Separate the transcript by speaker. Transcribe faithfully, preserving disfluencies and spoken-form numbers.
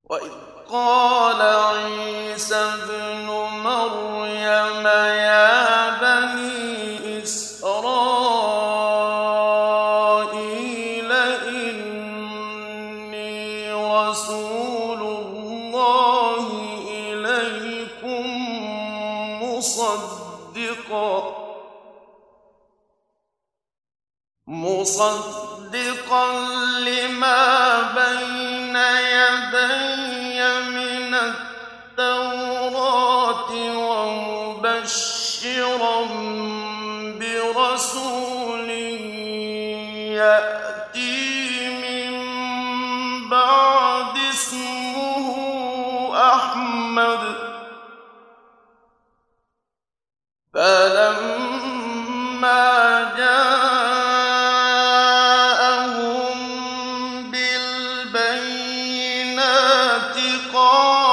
Speaker 1: وإذ قال عيسى ابن مريم يا بني إسرائيل إني رسول الله إليكم مصدقا مصدقا لما بين يدي من التوراة ومبشرا برسول يأتي من بعد اسمه أحمد فلما جاءهم بالبينات قال